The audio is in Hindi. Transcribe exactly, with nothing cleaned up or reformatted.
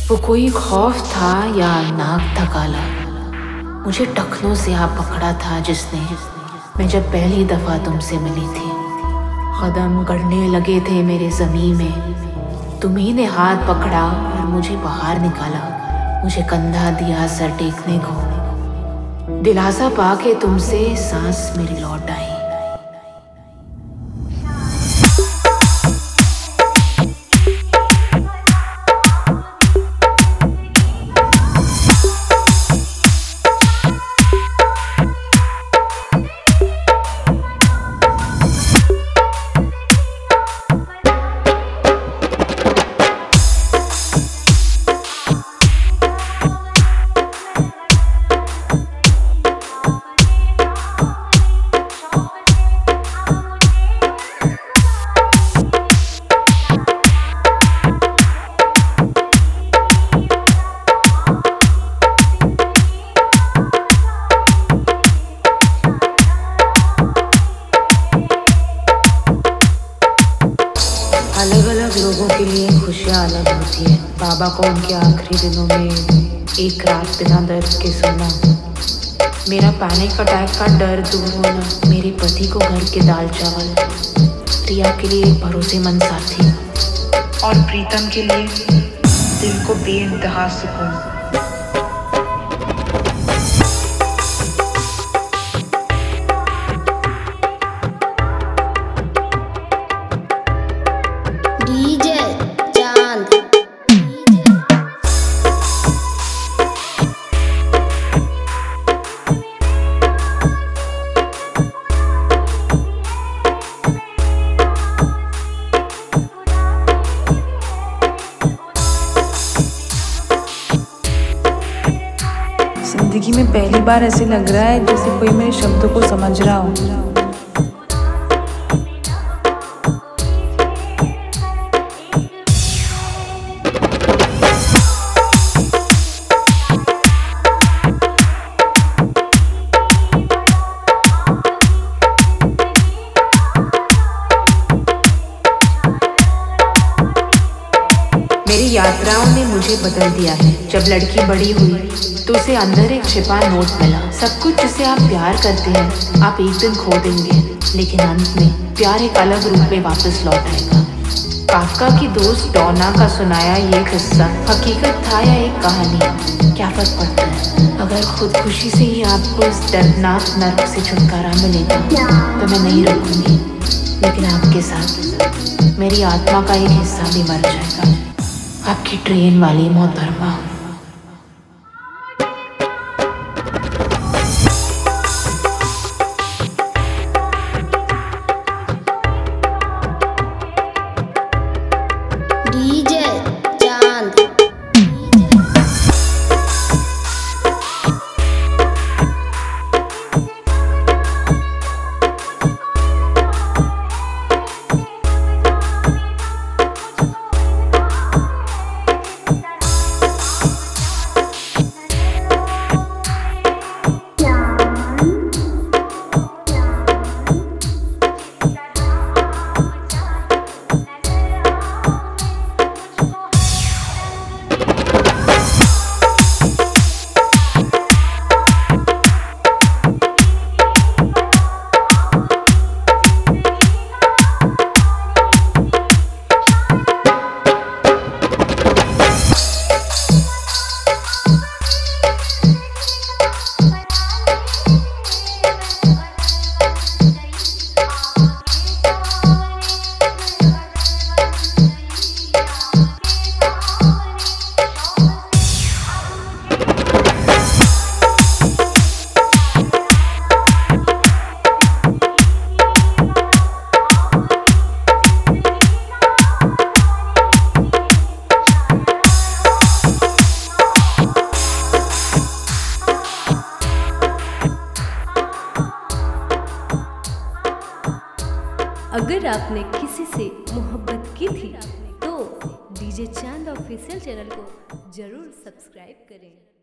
वो कोई खौफ था या नाक था काला, मुझे टखनों से आ पकड़ा था जिसने, मैं जब पहली दफा तुमसे मिली थी। कदम गड़ने लगे थे मेरे ज़मीं में, तुम्ही ने हाथ पकड़ा और मुझे बाहर निकाला। मुझे कंधा दिया सर टेकने को, दिलासा पाके तुमसे सांस मेरी लौट आई। अलग अलग लोगों के लिए खुशियाँ अलग होती है। बाबा को उनके आखिरी दिनों में एक रात बिना दर्द के सोना, मेरा पैनिक अटैक का डर दूर होना, मेरे पति को घर के दाल चावल, प्रिया के लिए एक भरोसेमंद साथी और प्रीतम के लिए दिल को बेइंतहा सुकून। जिंदगी में पहली बार ऐसे लग रहा है जैसे कोई मेरे शब्दों को समझ रहा हो। मेरी यात्राओं ने मुझे बदल दिया है। जब लड़की बड़ी हुई तो उसे अंदर एक छिपा नोट मिला। सब कुछ जिसे आप प्यार करते हैं आप एक दिन खो देंगे, लेकिन अंत में प्यार एक अलग रूप में वापस लौट आएगा। काफका की दोस्त डॉना का सुनाया ये किस्सा हकीकत था या एक कहानी, क्या फर्क पड़ता है? अगर खुदकुशी से ही आपको इस दर्दनाक नर्क से छुटकारा मिलेगा तो मैं नहीं रुकूंगी, लेकिन आपके साथ मेरी आत्मा का एक हिस्सा भी मर जाएगा। आपकी ट्रेन वाली मोहतरमा। अगर आपने किसी से मोहब्बत की थी तो डीजे चांद ऑफिशियल चैनल को जरूर सब्सक्राइब करें।